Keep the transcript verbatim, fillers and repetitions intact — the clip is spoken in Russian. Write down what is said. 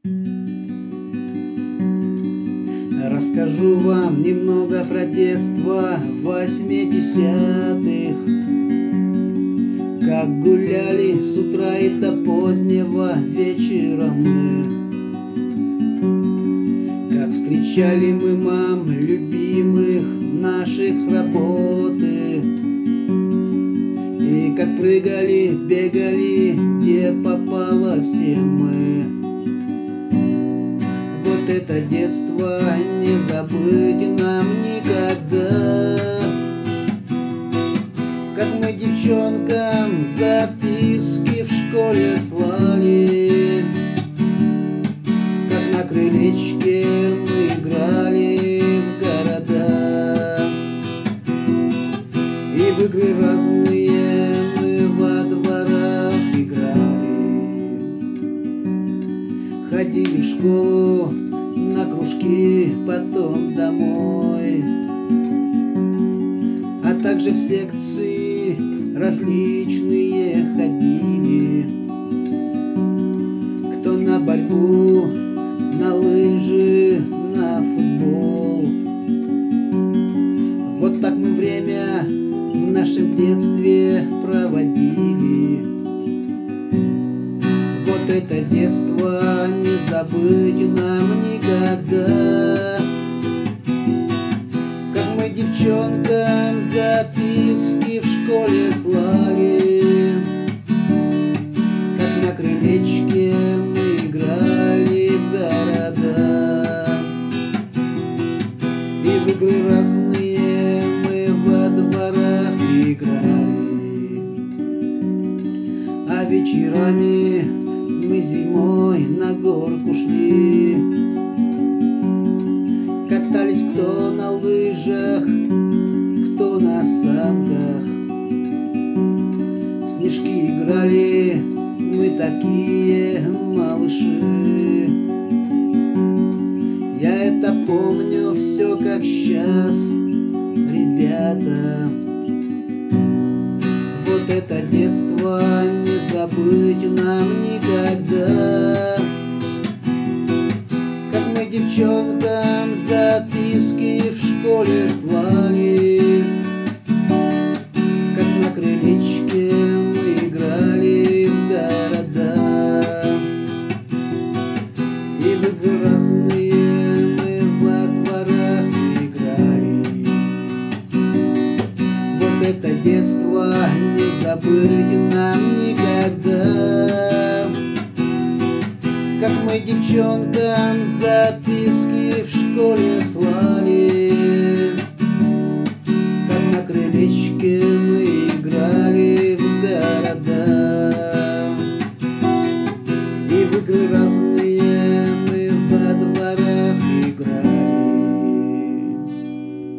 Расскажу вам немного про детство восьмидесятых, как гуляли с утра и до позднего вечера мы, как встречали мы мам любимых наших с работы, и как прыгали, бегали, где попало все мы. Вот это детство не забыть нам никогда, как мы девчонкам записки в школе слали, как на крылечке мы играли в города, и в игры разные мы во дворах играли, ходили в школу на кружки, потом домой, а также в секции различные ходили, кто на борьбу, на лыжи, на футбол. Вот так мы время в нашем детстве проводили. Вот это детство не забыть нам никогда, как мы девчонкам записки в школе слали, как на крылечке мы играли в города, и в игры разные мы во дворах играли, а вечерами мы зимой на горку шли, катались кто на лыжах, кто на санках, в снежки играли мы такие малыши. Я это помню все как сейчас, ребята. Вот это детство не забыть нам никогда, как мы девчонкам записки в школе слали, как на крылечке мы играли в города, и в игры разные мы во дворах играли. Вот это детство не забыть нам никогда, как мы девчонкам записки в школе слали.